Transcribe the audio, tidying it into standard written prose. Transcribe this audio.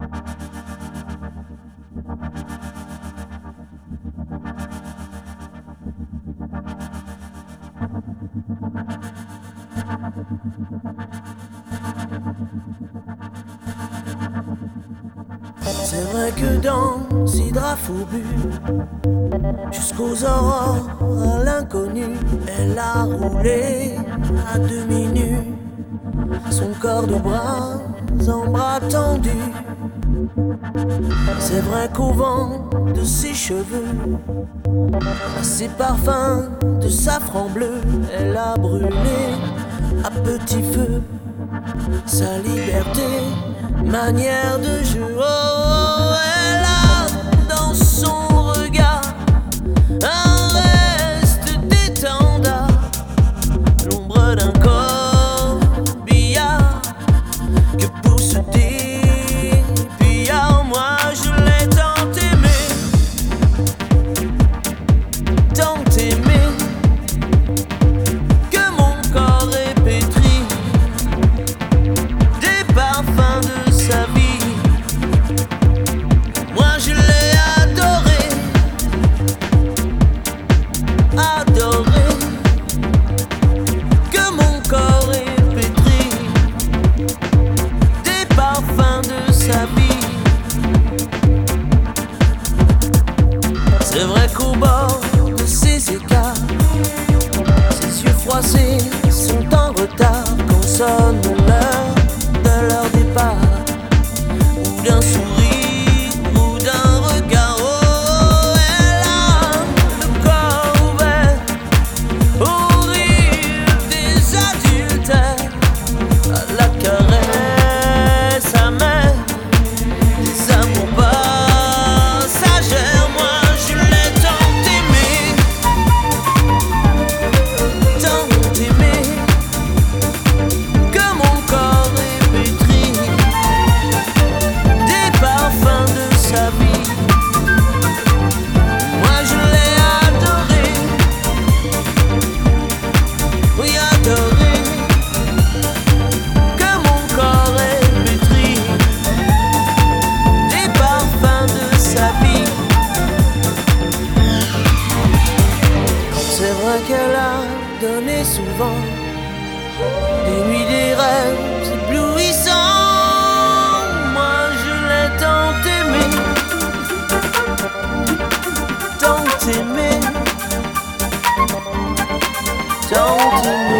C'est vrai que dans ces draps fourbus, jusqu'aux aurores à l'inconnu, elle a roulé à demi nue, son corps de bras en bras tendus. C'est vrai qu'au vent de ses cheveux, à ses parfums de safran bleu, elle a brûlé à petit feu sa liberté, manière de jeu. Oh, elle a dans son regard un reste d'étendard, l'ombre d'un corbillard que pousse des pillards. Moi je l'ai tant aimé que mon corps est pétri des parfums de sa vie. Moi je l'ai adoré, adoré, que mon corps est pétri des parfums de sa vie. C'est vrai qu'au bord de ces écarts, ses yeux froissés sont en retard quand sonne l'heure de leur départ, ou d'un sourire ou d'un regard. Oh, elle a le corps ouvert au rire des adultères, à la caresse amère des amours passagères. Moi je l'ai tant aimé que mon corps est pétri des parfums de sa vie. Moi je l'ai adoré, oui adoré, que mon corps est pétri des parfums de sa vie. C'est vrai qu'elle a donné souvent des nuits, des rêves éblouissants. Moi je l'ai tant aimé, tant aimé, tant aimé.